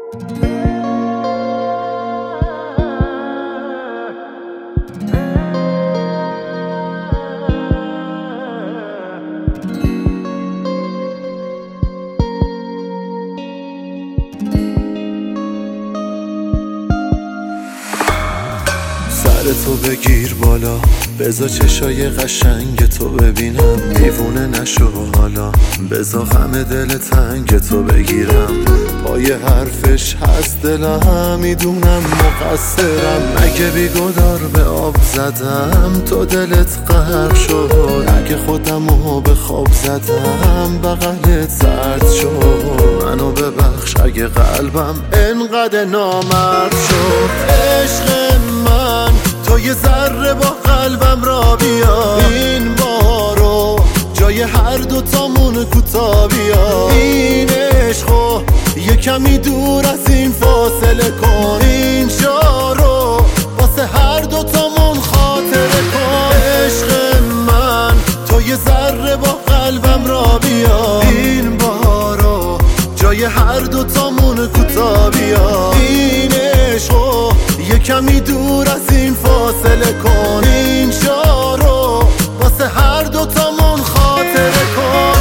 تو بگیر بالا، بذار چشای قشنگ تو ببینم، دیوونه نشو حالا، بذار غم دل تنگ تو بگیرم. پای حرفش هست دلم، میدونم مقصرم، مگه بیگدار به آب زدم تو دلت غرق شد، اگه خودمو به خواب زدم بغلت سرد شد. منو ببخش اگه قلبم انقدر نامرد شد. عشق من تو یه ذره با قلبم را بیا، این بارو جای هر دوتامون کوتا بیا. این عشقو یه کمی دور از این فاصله کن، این شارو واسه هر دوتامون خاطره کن. عشق من تو یه ذره با قلبم را بیا، این بارو جای هر دوتامون کوتا بیا. این عشقو یه کمی دور از این فاصله کن، این شارو واسه هر دوتامون خاطره کن.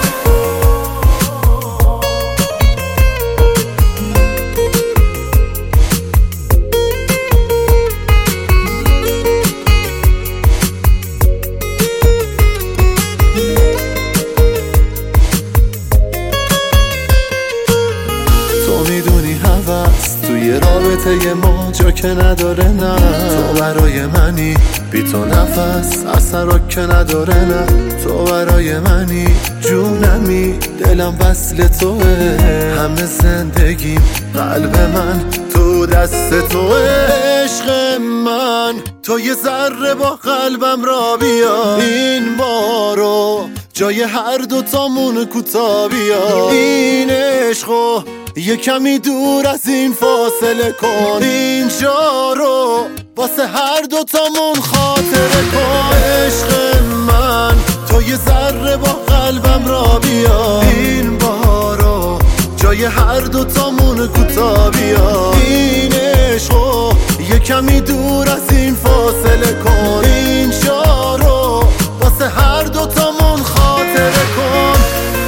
تو میدونی هوس توی رابطه ما جا که نداره، نه تو برای منی، بی تو نفس اثر که نداره، نه تو برای منی، جونمی دلم وصل توه، همه زندگیم قلب من تو دست توه. عشق من تو یه ذره با قلبم را بیا، این بارو جای هر دوتامون کوتا بیا. این عشقو یه کمی دور از این فاصله کن، این شارو واسه هر دوتامون خاطره کن. عشق من تو یه ذره با قلبم را بیا، این بارو جای هر دوتامون کوتا بیا. این عشقو یه کمی دور از این فاصله کن، این شارو واسه هر دوتامون خاطره کن.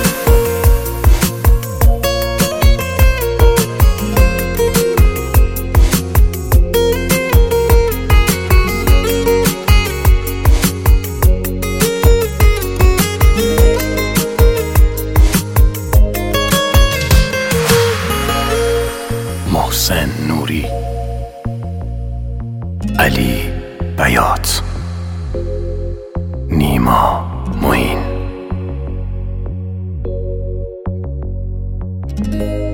محسن نوری، علی بیات، نیما معین.